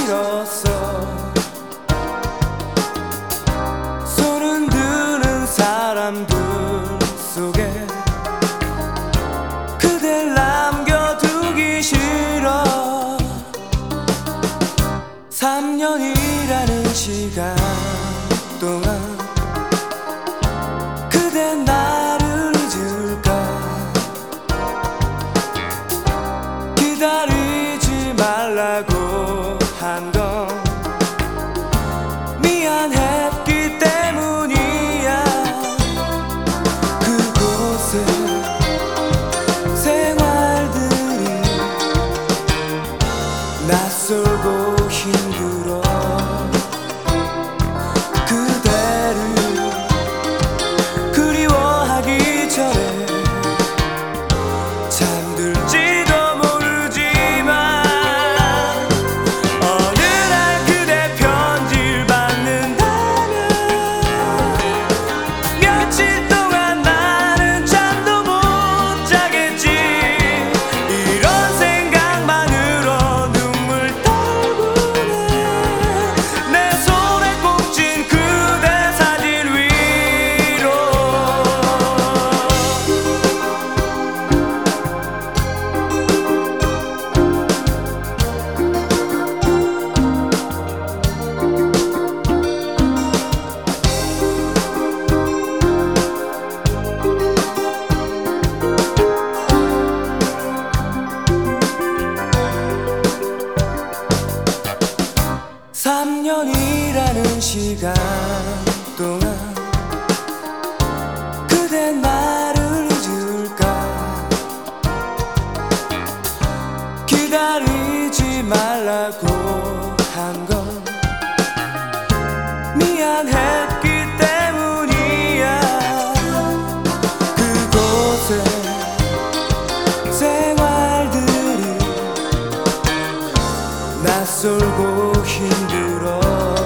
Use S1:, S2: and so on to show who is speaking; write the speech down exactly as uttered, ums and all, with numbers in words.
S1: 싫었어. 손은 드는 사람들 속에 그댈 남겨두기 싫어. 삼 년이라는 시간 동안 그댄 나를 잊을까. 기다리지 말라고 한 건 미안했기 때문이야. 그곳에 생활들이 낯설고 힘들어. 그대를 그리워하기 전에 잠들지도 모르지만 어느 날 그대 편지를 받는다면 며칠 동안 나는 잠도 못 자겠지. 이런 생각만으로 눈물 떨구네. 내 손에 꼭 쥔 그대 사진 위로. 삼 년이라는 시간 동안 그대 나를 잊을까. 기다리지 말라고 한 건 미안했기 때문이야. 그곳에 생활들이 낯설고 힘들어.